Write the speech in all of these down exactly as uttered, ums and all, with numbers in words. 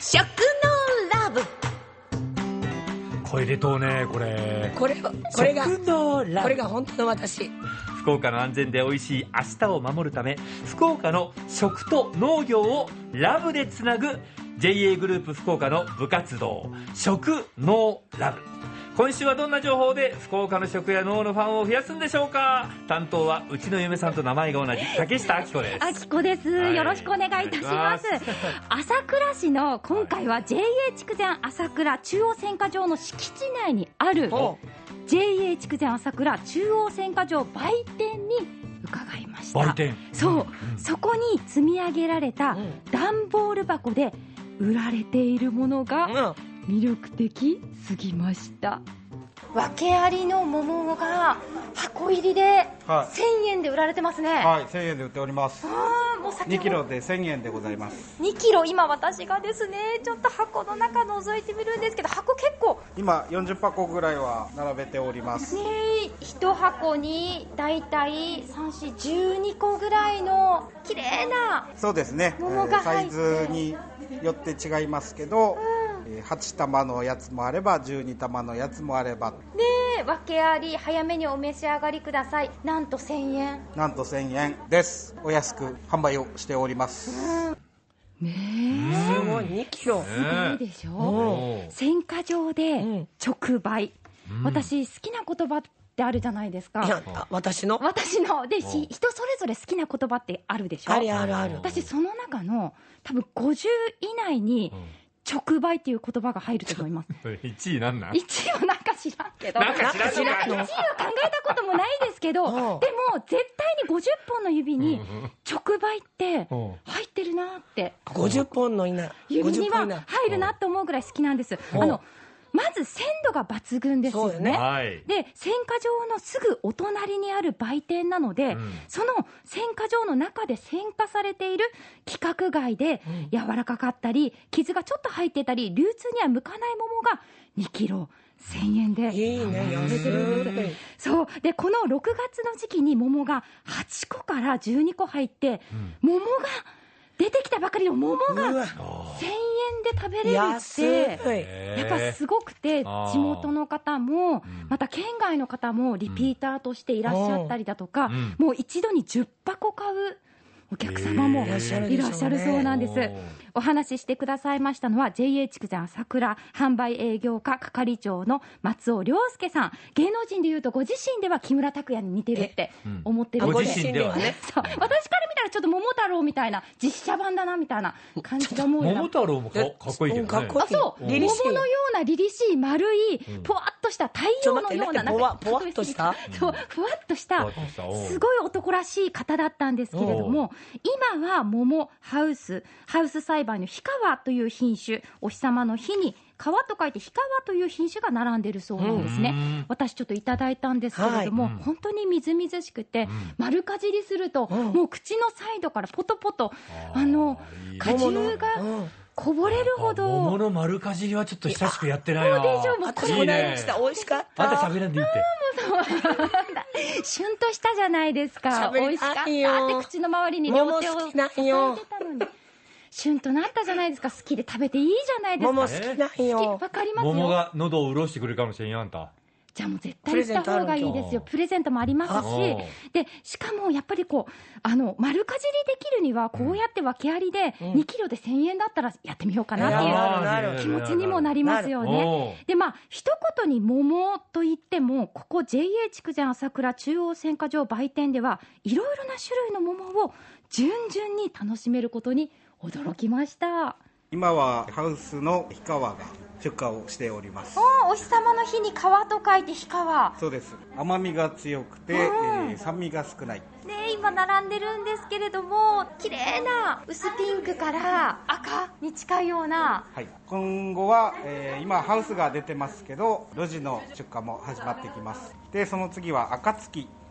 食のラブ。 声出とうね、これ。 これこれが食のラブ。 これが本当の私。 福岡の安全で美味しい明日を守るため、福岡の食と農業をラブでつなぐ ジェイエー グループ福岡の部活動、食農ラブ。今週はどんな情報で福岡の食や農のファンを増やすんでしょうか。担当はうちの嫁さんと名前が同じ竹下明子です。 明子です、はい、よろしくお願いいたします朝倉市の今回は ジェイエー 筑前朝倉中央選果場の敷地内にある ジェイエー 筑前朝倉中央選果場売店に伺いました。 売店、 そう、 うんうん、 そこに積み上げられた段ボール箱で売られているものが魅力的すぎました。 訳ありの桃が箱入りでせんえんで売られてますね。 はい、せんえんで売っております。 あもう先ほどにキロでせんえんでございます。 にキロ、今私がですねちょっと箱の中覗いてみるんですけど、箱結構今よんじゅっぱこぐらいは並べておりますね。いち箱にだいたいさん、よん、じゅうにこぐらいの綺麗なそうですね、 桃が入って、 えー、サイズによって違いますけど、うん、はち玉のやつもあればじゅうに玉のやつもあればねえ、訳あり、早めにお召し上がりください。なんとせんえん、 なんとせんえんです。お安く販売をしております。 うんねえ、すごいにキロ、 すごいでしょ。選果場で直売、うん、私好きな言葉ってあるじゃないですか。 いや、私の私ので、人それぞれ好きな言葉ってあるでしょ。 あるあるある。 私その中の多分ごじゅう以内に直売っていう言葉が入ると思います。 いちいなんなん？ いちいはなんか知らんけど、 なんか知らんのか。 いちいは考えたこともないですけど、でも絶対にごじゅっぽんの指に直売って入ってるなって、 ごじゅっぽんの指には入るなって思うぐらい好きなんです。あのまず鮮度が抜群ですよね。 そうよね。 はい、 で選果場のすぐお隣にある売店なので、うん、その選果場の中で選果されている規格外で、うん、柔らかかったり傷がちょっと入ってたり流通には向かない桃がにキロせんえんでいいね、 売られてるんです。そうで、このろくがつの時期に桃がはちこからじゅうにこ入って、うん、桃が出てきたばかりの桃がせんえんで食べれるってやっぱすごくて、地元の方もまた県外の方もリピーターとしていらっしゃったりだとか、もう一度にじゅっぱこ買うお客様もいらっしゃるそうなんです。お話ししてくださいましたのは ジェイエー 筑前朝倉販売営業課係長の松尾亮介さん。芸能人でいうとご自身では木村拓哉に似てるって思ってるんで、 ご自身ではね、 そう、私から見たらちょっと桃太郎みたいな実写版だなみたいな感じが思うような。 桃太郎も か, かっこいいけどね。 あ、そう、桃のような凛々しい丸いぽわっとした太陽のような、 ぽわっとしたそうふわっとしたすごい男らしい方だったんですけれども、今は桃ハウスハウス栽培の日川という品種、お日様の日に川と書いて日川という品種が並んでるそうなんですね。うん、私ちょっといただいたんですけれども、はい、本当にみずみずしくて、うん、丸かじりすると、うん、もう口のサイドからポトポトあの果汁がこぼれるほど。 桃の丸かじりはちょっと久しくやってないな。 そうでしょ。もうこれね、美味しかった。 また喋らんでいいって。 シュンとしたじゃないですか。美味しかったって口の周りに両手を添えてたのに。シュンとなったじゃないですか。好きで食べていいじゃないですか。 桃好きなんよ。 わかりますよ。 桃が喉を潤してくれるかもしれんよ、あんた。 じゃあもう絶対行った方がいいですよ。プレゼントもありますし、でしかもやっぱりこうあの丸かじりできるにはこうやって訳ありでにキロでせんえんだったらやってみようかなっていう気持ちにもなりますよね。でまあ一言に桃と言っても、ここ ジェイエー 筑前朝倉中央選果場売店ではいろいろな種類の桃を順々に楽しめることに驚きました。 今はハウスの日川が出荷をしております。 お, お日様の日に川と書いて日川。 そうです。甘みが強くて、えー、酸味が少ない、 ね、今並んでるんですけれども、綺麗な薄ピンクから赤に近いような、 はい、今後は、えー、今ハウスが出てますけど路地の出荷も始まってきます。でその次は暁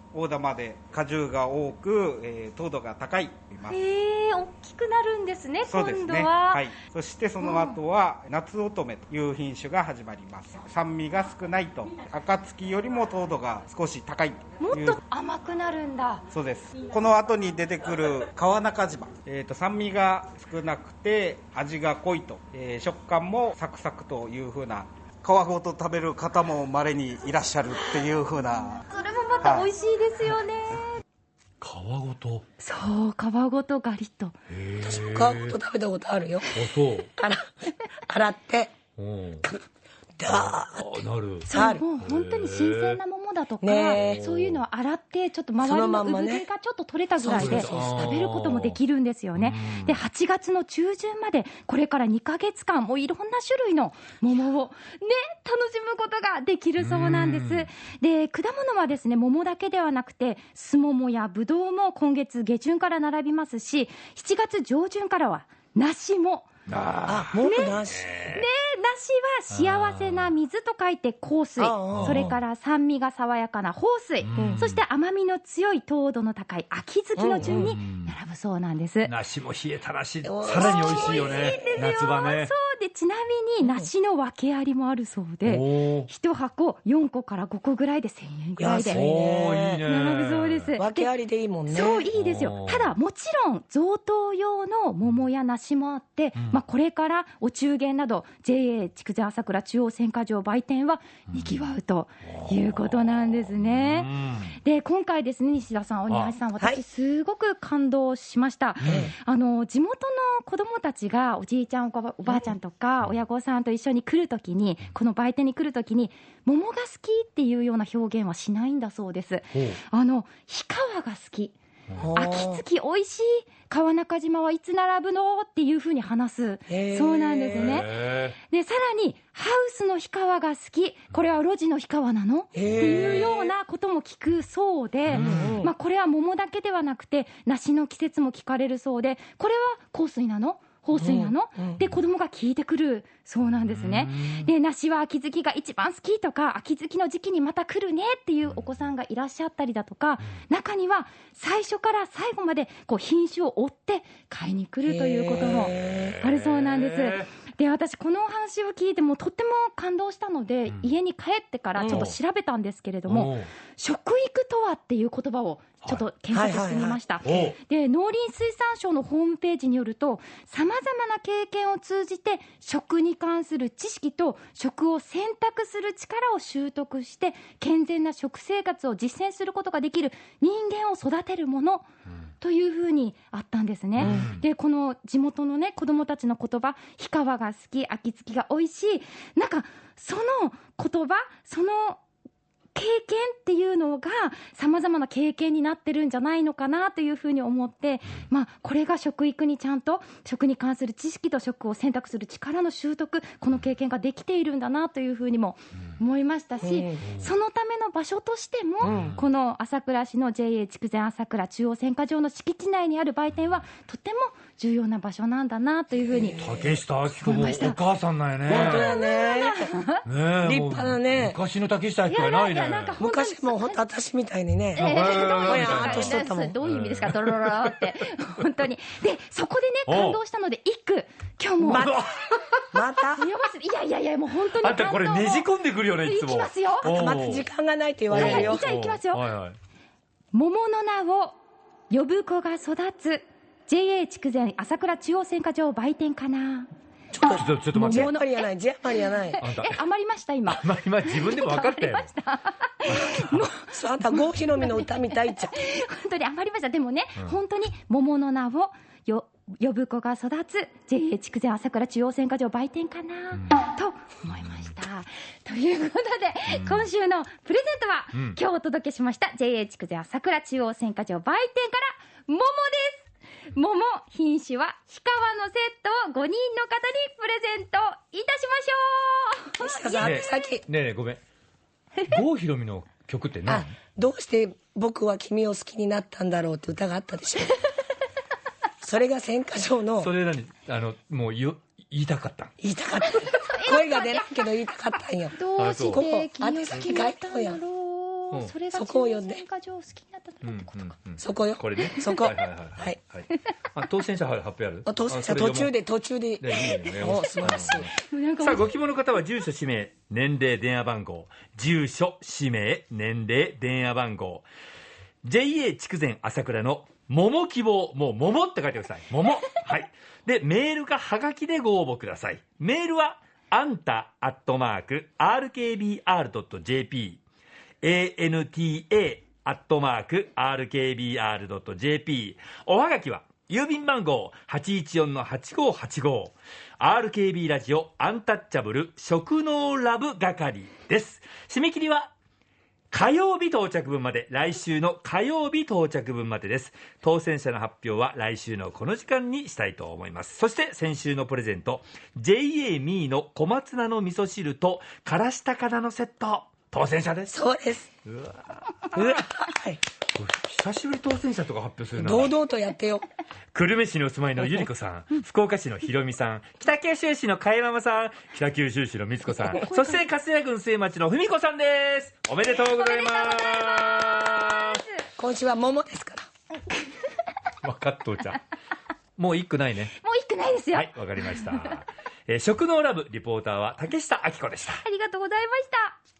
大玉で果汁が多く、えー、糖度が高います。 へえ、大きくなるんですね、 そうですね、 今度は。 はい、そしてその後は夏乙女という品種が始まります。酸味が少ないと、暁よりも糖度が少し高いという。 もっと甘くなるんだ。 そうです。この後に出てくる川中島、えー、と酸味が少なくて味が濃いと、えー、食感もサクサクという風な、皮ごと食べる方も稀にいらっしゃるっていう風な。 それもまた美味しいですよね。 皮ごと。 そう、皮ごとガリッと。 私も皮ごと食べたことあるよ。 あ、そう。 洗洗ってうんダあなる。 そう、 あるもう本当に新鮮な桃だとか、 ねえそういうのを洗ってちょっと周りのそのまんまね産毛がちょっと取れたぐらいでそうそうそう食べることもできるんですよね。で、はちがつの中旬までこれからにかげつかんもういろんな種類の桃をね楽しむことができるそうなんです。で、果物はですね、桃だけではなくてスモモやブドウも今月下旬から並びますし、しちがつ上旬からは梨もあ、もうなし。 ね、梨は幸せな水と書いて香水、 ああそれから酸味が爽やかな豊水、そして甘みの強い糖度の高い秋月の順に並ぶそうなんです。 梨も冷えた梨、さらに美味しいよね。夏場ね。 そうで、ちなみに梨の訳ありもあるそうで、 おー一箱よんこからごこぐらいでせんえんぐらいで安いねおーいいね。 並ぶそうです。 訳ありでいいもんね。 そう、いいですよお。ーただもちろん贈答用の桃や梨もあって、まあ、これからお中元など ジェイエー 筑前朝倉中央選果場売店はにぎわうということなんですね。で、今回ですね、西田さん、鬼橋さん、 はい私すごく感動しました。あの地元の子どもたちがおじいちゃんおばおばあちゃんとか親御さんと一緒に来るときに、この売店に来るときに桃が好きっていうような表現はしないんだそうです。あの氷川が好き、秋月おいしい、川中島はいつ並ぶのっていうふうに話すそうなんですね。 へで、さらにハウスの氷川が好き、これは路地の氷川なのっていうようなことも聞くそうで、まあ、これは桃だけではなくて梨の季節も聞かれるそうで、これは香水なの豊水なの、うんうん、で子供が聞いてくるそうなんですね。で、梨は秋月が一番好きとか、秋月の時期にまた来るねっていうお子さんがいらっしゃったりだとか、中には最初から最後までこう品種を追って買いに来るということもあるそうなんです。で、私このお話を聞いてもとっても感動したので、うん、家に帰ってからちょっと調べたんですけれども、うん、食育とはっていう言葉をちょっと検索してみました。で、農林水産省のホームページによると、さまざまな経験を通じて食に関する知識と食を選択する力を習得して健全な食生活を実践することができる人間を育てるもの、うんというふうにあったんですね、うん、で、この地元のね子どもたちの言葉、氷川が好き、秋月が美味しい、なんかその言葉、その経験っていうのがさまざまな経験になってるんじゃないのかなというふうに思って、まあ、これが食育にちゃんと食に関する知識と食を選択する力の習得、この経験ができているんだなというふうにも思いましたし、うん、そのための場所としても、うん、この朝倉市の ジェイエー 筑前朝倉中央選果場の敷地内にある売店はとても重要な場所なんだなというふうに。 竹下明子もお母さんなんやね。 本当だね。ね、立派だね。 昔の竹下明子はないね。 昔も本当私みたいにね、 えー、どういう意味ですか、ドロロロって本当に。で、そこでね感動したので一句今日もまたまたいやいやいや、もう本当にあんたこれねじ込んでくるよね、いつも。 いきますよ。 また時間がないって言われるよ。 じゃあいきますよ、 はいはい、 桃の名を呼ぶ子が育つ ジェイエー 筑前朝倉中央選果場売店かな。 ちょっとちょっと待って、ジェアマリやない、ジェアマリやない。 え、余りました今。 余りま自分でも分かったよ。 あんた郷ひろみの歌みたいっちゃ。 本当に余りました。でもね、うん、本当に桃の名をよ呼ぶ子が育つ ジェイエー 筑前朝倉中央選果場売店かな、うん、と思いました。ということで、うん、今週のプレゼントは、うん、今日お届けしました ジェイエー 筑前朝倉中央選果場売店から桃です。桃品種は氷川のセットをごにんの方にプレゼントいたしましょう。 ねえ先ねえねえごめん、郷ひろみの曲って何？ どうして僕は君を好きになったんだろうって歌があったでしょ。それが選果場の。 それ何、あのもうよ言いたかった言いたかった声が出ないけど言いたかったんよ。 どうしてここ宛先書いたんや。 おー、 うんそれがそこを読んで年賀状を好きになったのってことか。 うんうんそこよ。 これね。 そこ。 はいはいはいはい。 はいはいあ当選者発表あるあ当選者あそれ途中で、途中で。 ねいいねお、素晴らしい。 もうなんかさあご希望の方は住所氏名年齢電話番号住所氏名年齢電話番号 ジェイエー 筑前朝倉の桃希望もう桃って書いてください桃はいでメールかはがきでご応募くださいメールはあんたアットマーク アールケービーアールドットジェーピー アンタ アットマーク アールケービーアールドットジェーピー おはがきは郵便番号 はちいちよんのはちごはちご アールケービー ラジオアンタッチャブル食農ラブ係です。締め切りは火曜日到着分まで、来週の火曜日到着分までです。当選者の発表は来週のこの時間にしたいと思います。そして先週のプレゼント ジェイエー ミーの小松菜の味噌汁とからし高菜のセット当選者です。 そうです。 うわうわ、はい。 久しぶり当選者とか発表するな。 堂々とやってよ。 久留米市にお住まいのゆり子さん、福岡市のひろみさん、北九州市のかえママさん、北九州市のみつこさん、そして粕谷郡末町のふみこさんです。おめでとうございます。 今週は桃ですから。 分かっとうちゃん。もう一句ないね。 もう一句ないですよ。 はい、わかりました。えー食農ラブリポーターは竹下明子でした。 ありがとうございました。